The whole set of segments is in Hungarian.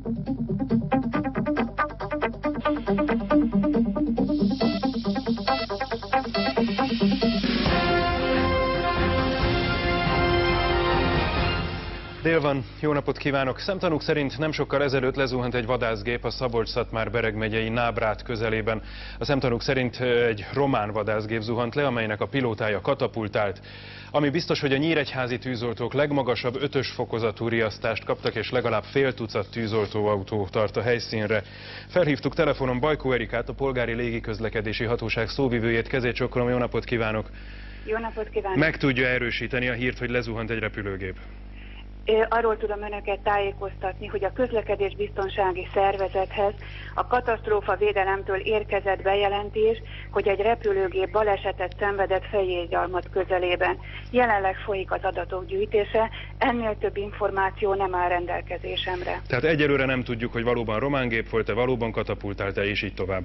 Dél van, jó napot kívánok! Szemtanúk szerint nem sokkal ezelőtt lezuhant egy vadászgép a Szabolcs-Szatmár-Bereg megyei Nábrát közelében. A szemtanúk szerint egy román vadászgép zuhant le, amelynek a pilótája katapultált. Ami biztos, hogy a nyíregyházi tűzoltók legmagasabb 5-ös fokozatú riasztást kaptak, és legalább fél tucat tűzoltóautó tart a helyszínre. Felhívtuk telefonon Bajkó Erikát, a Polgári Légiközlekedési Hatóság szóvivőjét. Kezét csókolom, jó napot kívánok! Jó napot kívánok! Meg tudja erősíteni a hírt, hogy lezuhant egy repülőgép? Arról tudom önöket tájékoztatni, hogy a közlekedésbiztonsági szervezethez a katasztrófa védelemtől érkezett bejelentés, hogy egy repülőgép balesetet szenvedett Fejér-Gyarmat közelében. Jelenleg folyik az adatok gyűjtése, ennél több információ nem áll rendelkezésemre. Tehát egyelőre nem tudjuk, hogy valóban román gép volt-e, valóban katapultált-e, és így tovább.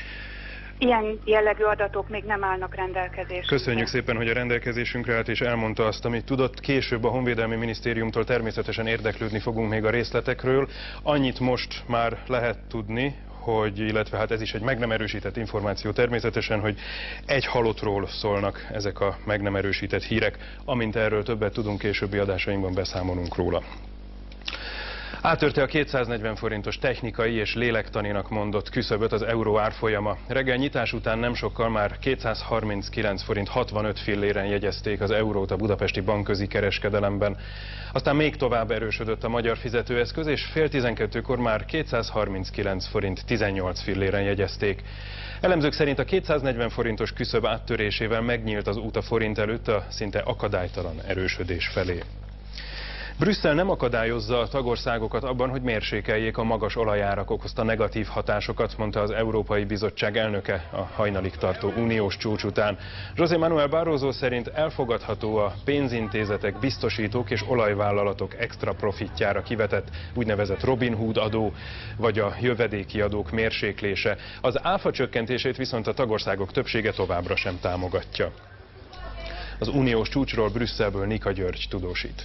Ilyen jellegű adatok még nem állnak rendelkezésünkre. Köszönjük szépen, hogy a rendelkezésünkre állt és elmondta azt, amit tudott. Később a Honvédelmi Minisztériumtól természetesen érdeklődni fogunk még a részletekről. Annyit most már lehet tudni, illetve hát ez is egy meg nem erősített információ természetesen, hogy egy halottról szólnak ezek a meg nem erősített hírek. Amint erről többet tudunk, későbbi adásainkban beszámolunk róla. Áttörte a 240 forintos technikai és lélektaninak mondott küszöböt az euró árfolyama. Reggel nyitás után nem sokkal már 239 forint 65 filléren jegyezték az eurót a budapesti bankközi kereskedelemben. Aztán még tovább erősödött a magyar fizetőeszköz, és fél 12-kor már 239 forint 18 filléren jegyezték. Elemzők szerint a 240 forintos küszöb áttörésével megnyílt az út a forint előtt a szinte akadálytalan erősödés felé. Brüsszel nem akadályozza a tagországokat abban, hogy mérsékeljék a magas olajárak okozta negatív hatásokat, mondta az Európai Bizottság elnöke a hajnalig tartó uniós csúcs után. José Manuel Barroso szerint elfogadható a pénzintézetek, biztosítók és olajvállalatok extra profitjára kivetett úgynevezett Robin Hood adó, vagy a jövedéki adók mérséklése. Az áfa csökkentését viszont a tagországok többsége továbbra sem támogatja. Az uniós csúcsról Brüsszelből Nika György tudósít.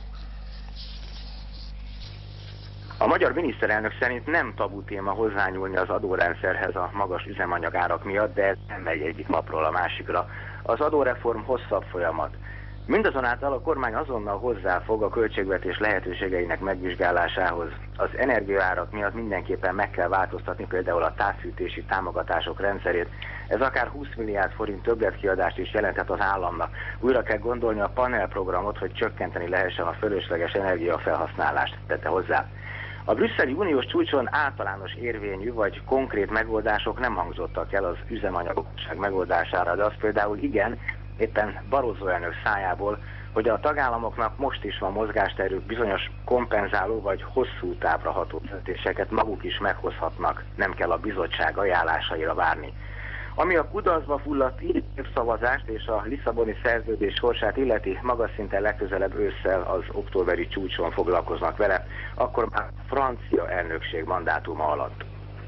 A magyar miniszterelnök szerint nem tabu téma hozzányúlni az adórendszerhez a magas üzemanyagárak miatt, de ez nem megy egyik napról a másikra. Az adóreform hosszabb folyamat. Mindazonáltal a kormány azonnal hozzáfog a költségvetés lehetőségeinek megvizsgálásához. Az energiaárak miatt mindenképpen meg kell változtatni például a távfűtési támogatások rendszerét. Ez akár 20 milliárd forint többletkiadást is jelenthet az államnak. Újra kell gondolni a panelprogramot, hogy csökkenteni lehessen a fölösleges energiafelhasználást, tette hozzá. A brüsszeli uniós csúcson általános érvényű vagy konkrét megoldások nem hangzottak el az üzemanyagokság megoldására, de az például igen, éppen Barroso elnök szájából, hogy a tagállamoknak most is van mozgásterük, bizonyos kompenzáló vagy hosszú távra ható döntéseket maguk is meghozhatnak, nem kell a bizottság ajánlásaira várni. Ami a kudarcba fulladt szavazást és a Lisszaboni szerződés sorsát illeti, magas szinten legközelebb ősszel az októberi csúcson foglalkoznak vele, akkor már francia elnökség mandátuma alatt.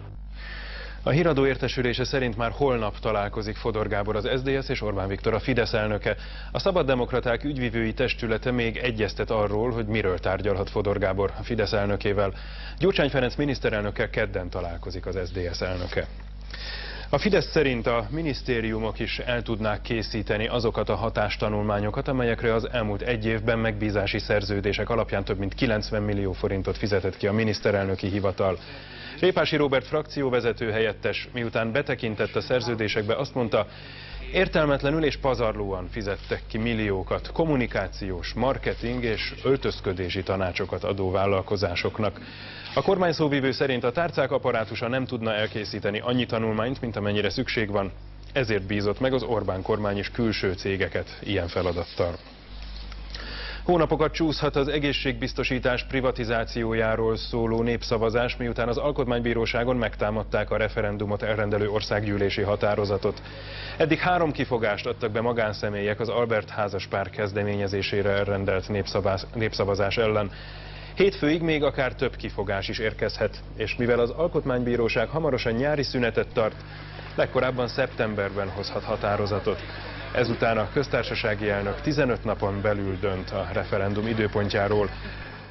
A híradó értesülése szerint már holnap találkozik Fodor Gábor, az SZDSZ és Orbán Viktor, a Fidesz elnöke. A Szabaddemokraták ügyvivői testülete még egyeztet arról, hogy miről tárgyalhat Fodor Gábor a Fidesz elnökével. Gyurcsány Ferenc miniszterelnökkel kedden találkozik az SZDSZ elnöke. A Fidesz szerint a minisztériumok is el tudnák készíteni azokat a hatástanulmányokat, amelyekre az elmúlt egy évben megbízási szerződések alapján több mint 90 millió forintot fizetett ki a miniszterelnöki hivatal. Répási Róbert frakcióvezető helyettes, miután betekintett a szerződésekbe, azt mondta, értelmetlenül és pazarlóan fizettek ki milliókat kommunikációs, marketing és öltözködési tanácsokat adó vállalkozásoknak. A kormány szóvivő szerint a tárcák apparátusa nem tudna elkészíteni annyi tanulmányt, mint amennyire szükség van, ezért bízott meg az Orbán kormány is külső cégeket ilyen feladattal. Hónapokat csúszhat az egészségbiztosítás privatizációjáról szóló népszavazás, miután az Alkotmánybíróságon megtámadták a referendumot elrendelő országgyűlési határozatot. Eddig 3 kifogást adtak be magánszemélyek az Albert házaspár kezdeményezésére elrendelt népszavazás ellen. Hétfőig még akár több kifogás is érkezhet, és mivel az Alkotmánybíróság hamarosan nyári szünetet tart, legkorábban szeptemberben hozhat határozatot. Ezután a köztársasági elnök 15 napon belül dönt a referendum időpontjáról.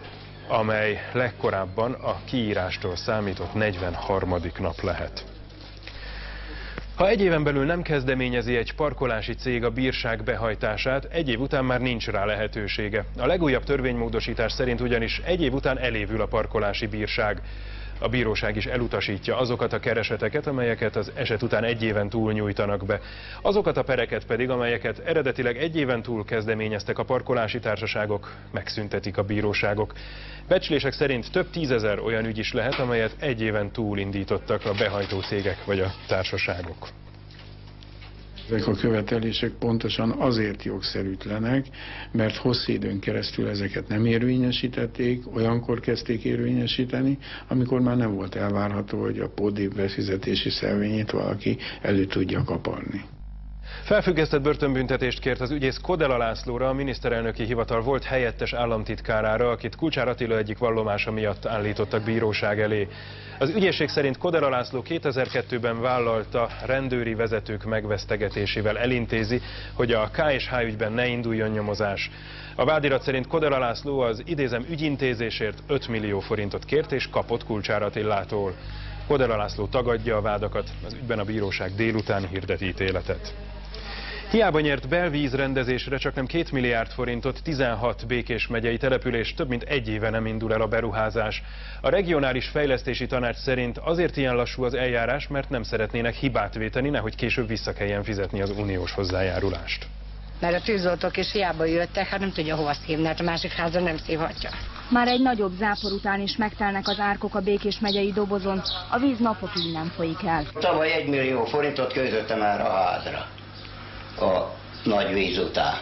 amely legkorábban a kiírástól számított 43. nap lehet. Ha egy éven belül nem kezdeményezi egy parkolási cég a bírság behajtását, egy év után már nincs rá lehetősége. A legújabb törvénymódosítás szerint ugyanis egy év után elévül a parkolási bírság. A bíróság is elutasítja azokat a kereseteket, amelyeket az eset után egy éven túl nyújtanak be. Azokat a pereket pedig, amelyeket eredetileg egy éven túl kezdeményeztek a parkolási társaságok, megszüntetik a bíróságok. Becslések szerint több tízezer olyan ügy is lehet, amelyet egy éven túl indítottak a behajtó cégek vagy a társaságok. Ezek a követelések pontosan azért jogszerűtlenek, mert hosszú időn keresztül ezeket nem érvényesítették, olyankor kezdték érvényesíteni, amikor már nem volt elvárható, hogy a pótdíj befizetési szelvényét valaki elő tudja kaparni. Felfüggesztett börtönbüntetést kért az ügyész Kodela Lászlóra, a miniszterelnöki hivatal volt helyettes államtitkárára, akit Kulcsár Attila egyik vallomása miatt állítottak bíróság elé. Az ügyészség szerint Kodela László 2002-ben vállalta, rendőri vezetők megvesztegetésével elintézi, hogy a K&H ügyben ne induljon nyomozás. A vádirat szerint Kodela László az idézem ügyintézésért 5 millió forintot kért és kapott Kulcsár Attilától. Kodela László tagadja a vádakat, az ügyben a bíróság délután hirdet ítéletet. Hiába nyert belvízrendezésre csaknem 2 milliárd forintot 16 Békés megyei település, több mint egy éve nem indul el a beruházás. A regionális fejlesztési tanács szerint azért ilyen lassú az eljárás, mert nem szeretnének hibát véteni, nehogy később vissza kelljen fizetni az uniós hozzájárulást. Mert a tűzoltók is hiába jöttek, hát nem tudja hova szívni, hát a másik házon nem szívhatja. Már egy nagyobb zápor után is megtelnek az árkok a Békés megyei Dobozon, a víz napokig nem folyik el. Tavaly 1 millió forintot költöttem már a házra, a nagy víz után.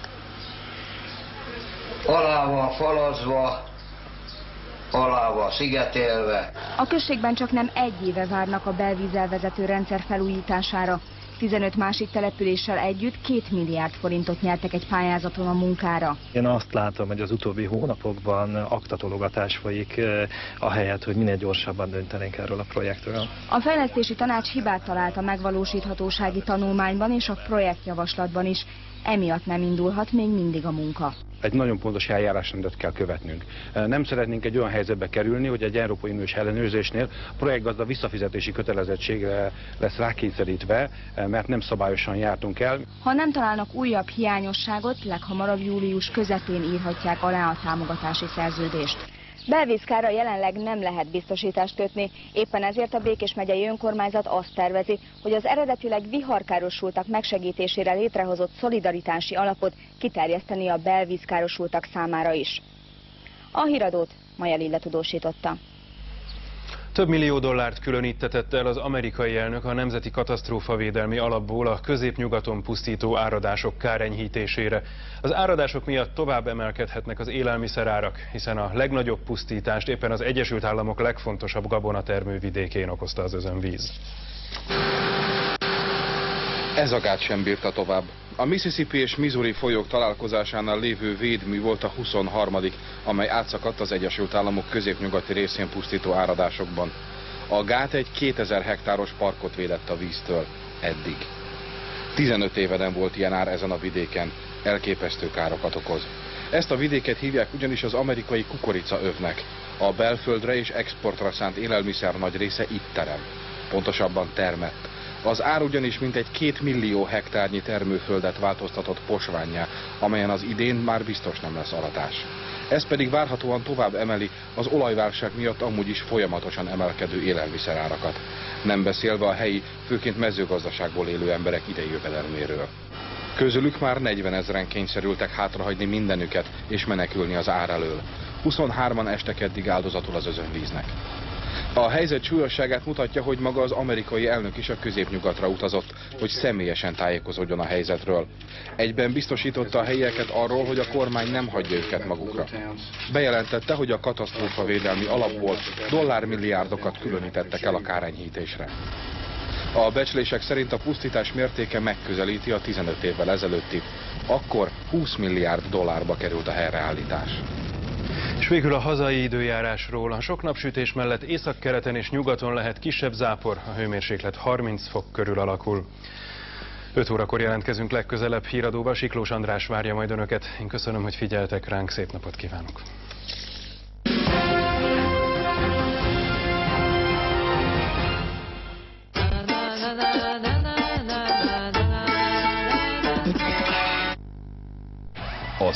Alá van falazva, alá van szigetelve. A községben csaknem egy éve várnak a belvízzel vezető rendszer felújítására. 15 másik településsel együtt 2 milliárd forintot nyertek egy pályázaton a munkára. Én azt látom, hogy az utóbbi hónapokban aktatologatás folyik, ahelyett, hogy minél gyorsabban döntenénk erről a projektről. A fejlesztési tanács hibát talált a megvalósíthatósági tanulmányban és a projektjavaslatban is. Emiatt nem indulhat még mindig a munka. Egy nagyon pontos eljárásrendet kell követnünk. Nem szeretnénk egy olyan helyzetbe kerülni, hogy egy Európai Uniós ellenőrzésnél a projektgazda visszafizetési kötelezettségre lesz rákényszerítve, mert nem szabályosan jártunk el. Ha nem találnak újabb hiányosságot, leghamarabb július közepén írhatják alá a támogatási szerződést. Belvízkára jelenleg nem lehet biztosítást kötni, éppen ezért a Békés megyei önkormányzat azt tervezi, hogy az eredetileg viharkárosultak megsegítésére létrehozott szolidaritási alapot kiterjeszteni a belvízkárosultak számára is. A híradót Maja Lilla tudósította. Több millió dollárt különítetett el az amerikai elnök a Nemzeti Katasztrófavédelmi Alapból a középnyugaton pusztító áradások kárenyhítésére. Az áradások miatt tovább emelkedhetnek az élelmiszerárak, hiszen a legnagyobb pusztítást éppen az Egyesült Államok legfontosabb gabonatermő vidékén okozta az özönvíz. Ez a gát sem bírta tovább. A Mississippi és Missouri folyók találkozásánál lévő védmű volt a 23., amely átszakadt az Egyesült Államok középnyugati részén pusztító áradásokban. A gát egy 2000 hektáros parkot védett a víztől. Eddig. 15 éve nem volt ilyen ár ezen a vidéken. Elképesztő károkat okoz. Ezt a vidéket hívják ugyanis az amerikai kukoricaövnek. A belföldre és exportra szánt élelmiszer nagy része itt terem. Pontosabban termett. Az ár ugyanis mintegy 2 millió hektárnyi termőföldet változtatott posvánnyá, amelyen az idén már biztos nem lesz aratás. Ez pedig várhatóan tovább emeli az olajválság miatt amúgy is folyamatosan emelkedő élelmiszerárakat. Nem beszélve a helyi, főként mezőgazdaságból élő emberek idei jövedelméről. Közülük már 40 000-en kényszerültek hátrahagyni mindenüket és menekülni az ár elől. 23-an estek eddig áldozatul az özönvíznek. A helyzet súlyosságát mutatja, hogy maga az amerikai elnök is a középnyugatra utazott, hogy személyesen tájékozódjon a helyzetről. Egyben biztosította a helyieket arról, hogy a kormány nem hagyja őket magukra. Bejelentette, hogy a katasztrófavédelmi alapból dollármilliárdokat különítettek el a kárenyhítésre. A becslések szerint a pusztítás mértéke megközelíti a 15 évvel ezelőttit. Akkor 20 milliárd dollárba került a helyreállítás. És végül a hazai időjárásról. A sok napsütés mellett északkeleten és nyugaton lehet kisebb zápor, a hőmérséklet 30 fok körül alakul. 5 órakor jelentkezünk legközelebb híradóval, Siklós András várja majd önöket. Én köszönöm, hogy figyeltek ránk, szép napot kívánok!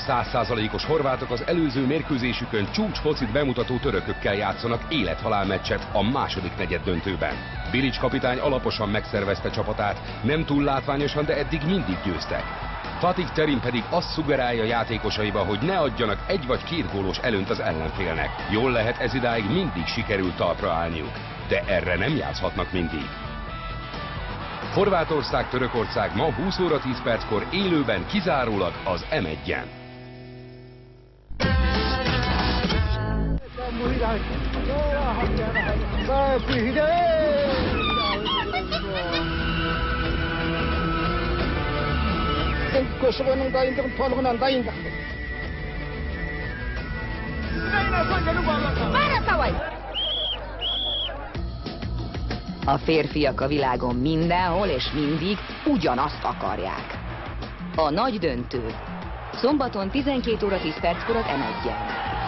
100%-os horvátok az előző mérkőzésükön csúcsfocit bemutató törökökkel játszanak élethalál meccset a második negyeddöntőben. Bilic kapitány alaposan megszervezte csapatát, nem túl látványosan, de eddig mindig győztek. Fatih Terim pedig azt szugerálja játékosaiba, hogy ne adjanak egy vagy két gólos előnyt az ellenfélnek. Jól lehet, ez idáig mindig sikerült talpra állniuk, de erre nem játszhatnak mindig. Horvátország-Törökország ma 20 óra 10 perckor élőben kizárólag az M1-en. A férfiak a világon mindenhol és mindig ugyanazt akarják. A nagy döntő. Szombaton 12 óra 10 perckor az M1-en.